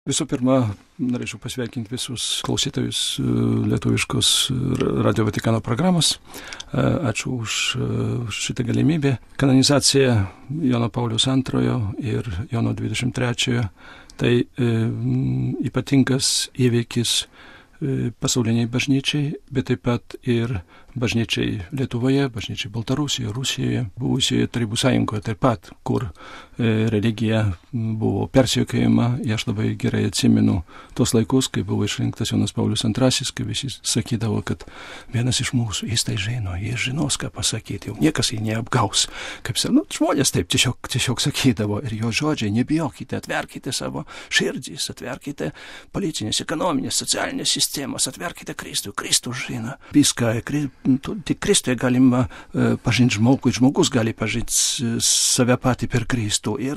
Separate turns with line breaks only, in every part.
Visų pirma, norėčiau pasveikinti visus klausytojus lietuviškos Radio Vatikano programos. Ačiū už šitą galimybę. Kanonizacija Jono Pauliaus II ir Jono 23 tai ypatingas įvykis pasauliniai bažnyčiai, bet taip pat ir bažnyčiai Lietuvoje, bažnyčiai Baltarusijoje, Rusijoje, buvusioje Tarybų Sąjungoje taip pat, kur religija buvo persekiojama. Aš labai gerai atsimenu tos laikus, kai buvo išrinktas Jonas Paulius II, kai visi sakydavo, kad vienas iš mūsų, jis tai žino, jis žinos, ką pasakyti, jau niekas jį neapgaus. Kaip žmonės taip tiesiog sakydavo, ir jo žodžiai: nebijokite, atverkite savo širdis, atverkite policinės, ekonominės, socialinės sistemas, atverkite Kristų, Kristus žino viską. Tik Kristuje galima pažinti žmogų, žmogus gali pažinti save patį per Kristų. Ir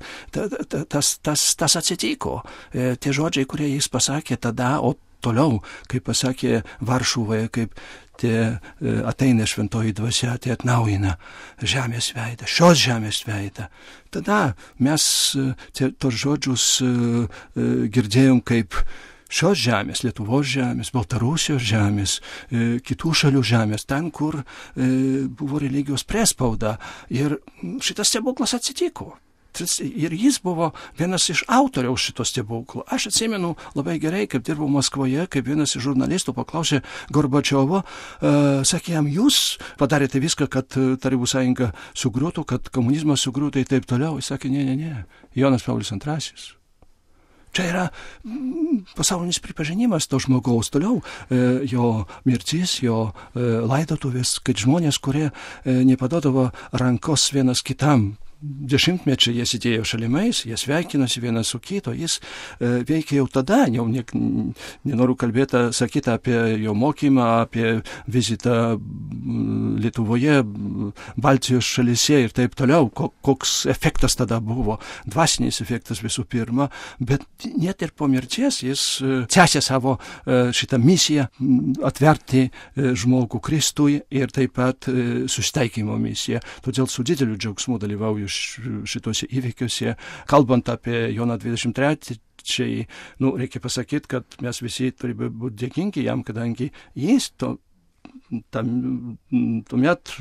tas atsitiko. Tie žodžiai, kurie jis pasakė tada, o toliau, kaip pasakė Varšuvoje, kaip ateina šventoji dvasia, tai atnaujina žemės veidą, šios žemės veidą. Tada mes tos žodžius girdėjom kaip šios žemės, Lietuvos žemės, Baltarusijos žemės, kitų šalių žemės, ten, kur buvo religijos priespauda. Ir šitas stebuklas atsitiko. Ir jis buvo vienas iš autoriaus šito stebuklo. Aš atsimenu labai gerai, kaip dirbau Maskvoje, kaip vienas iš žurnalistų paklausė Gorbačiovo, sakė jam: jūs padarėte viską, kad Tarybų Sąjunga sugriūtų, kad komunizmas sugriūtų ir taip toliau. Jis sakė: ne, Jonas Paulius II. Čia yra pasaulinis pripažinimas to žmogaus. Toliau jo mirtis, jo laidotuvės, kad žmonės, kurie nepadodavo rankos vienas kitam, dešimtmečiai jie sėdėjo šalimais, jie sveikinosi vienas su kito, jis veikė jau tada, jau nenoriu sakyti apie jo mokymą, apie vizitą Lietuvoje, Baltijos šalyse ir taip toliau, koks efektas tada buvo, dvasinis efektas visų pirma, bet net ir po mirties jis tęsė savo šitą misiją atverti žmogų Kristui ir taip pat susitaikymo misiją. Todėl su dideliu džiaugsmu dalyvauju šituose įvykiuose. Kalbant apie Joną 23, reikia pasakyti, kad mes visi turime būti dėkingi jam, kadangi jis tuomet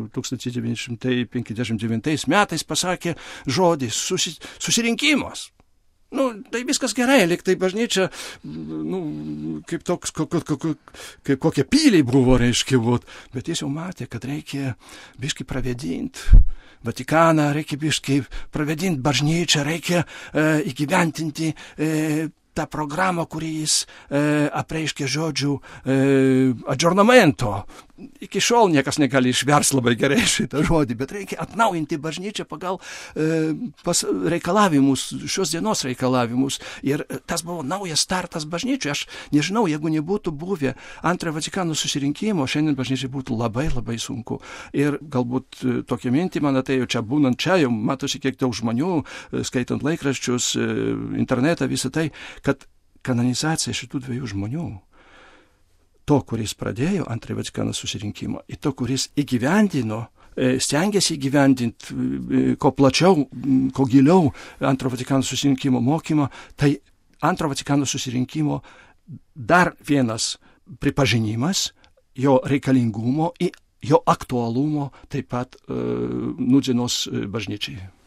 1959 metais pasakė žodį susirinkimas. Tai viskas gerai, lyg tai bažnyčia, kaip toks, kaip kokie pyliai buvo, reiškia, bet jis jau matė, kad reikia biškį pravėdinti Vatikaną, reikia biškį pravėdinti bažnyčią, reikia įgyventinti tą programą, kurį jis apreiškė žodžiu adžornamento. Iki šiol niekas negali išversti labai gerai šitą žodį, bet reikia atnaujinti bažnyčią pagal reikalavimus, šios dienos reikalavimus. Ir tas buvo naujas startas bažnyčiai. Aš nežinau, jeigu nebūtų buvę antrojo Vatikano susirinkimo, šiandien bažnyčiai būtų labai, labai sunku. Ir galbūt tokia mintį man atėjo čia būnant čia, jau matosi kiek daug žmonių, skaitant laikraščius, internetą, visą tai, kad kanonizacija šitų dviejų žmonių, to, kuris pradėjo antrąjį Vatikano susirinkimą, ir to, kuris įgyvendino, stengiasi įgyvendinti ko plačiau, ko giliau antrojo Vatikano susirinkimo mokymą, tai antrojo Vatikano susirinkimo dar vienas pripažinimas jo reikalingumo ir jo aktualumo taip pat nūdienos bažnyčiai.